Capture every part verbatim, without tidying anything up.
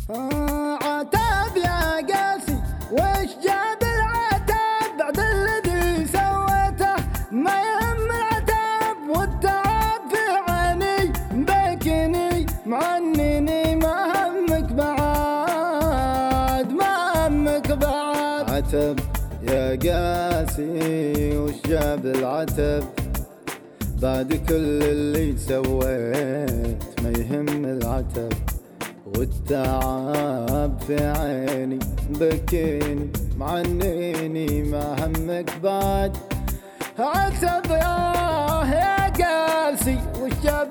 عتاب يا قاسي وش جاب العتاب بعد الذي سويته؟ ما يهم العتاب والتعب في عيني بكني معنني ما همك بعد ما همك بعد. عتب يا قاسي وش جاب العتب بعد كل اللي سويت؟ ما يهم العتب والتعب في عيني بكيني معنيني ما همك بعد. عتب يا يا قاسي وش جاب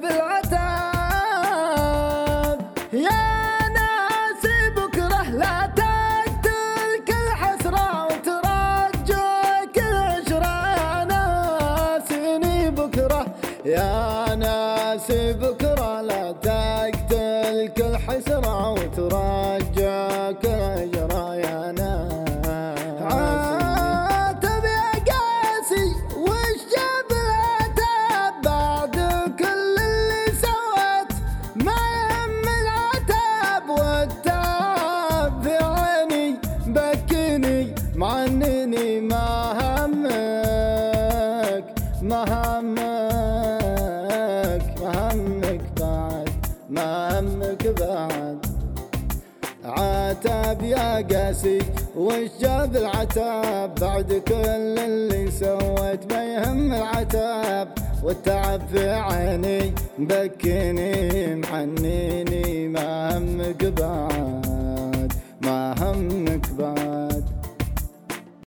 العتاب؟ يا ناسي بكره لا تقتل كل حسرة وترجع كل عشرة. يا ناسيني بكره يا ناسي بكره لا تقتل كل حسرة وترجع كل عشرة. يا ناسي عاتب يا قاسي وش جاب العتاب بعد كل اللي سويت؟ ما يهم العتاب والتعب في عيني بكني معنني ما همك ما همك ما همك بعد ما همك بعد. عتاب يا قاسي وش جاب العتاب بعد كل اللي سويت؟ ما يهم العتاب والتعب في عيني بكني معنيني ما همك بعد ما همك بعد.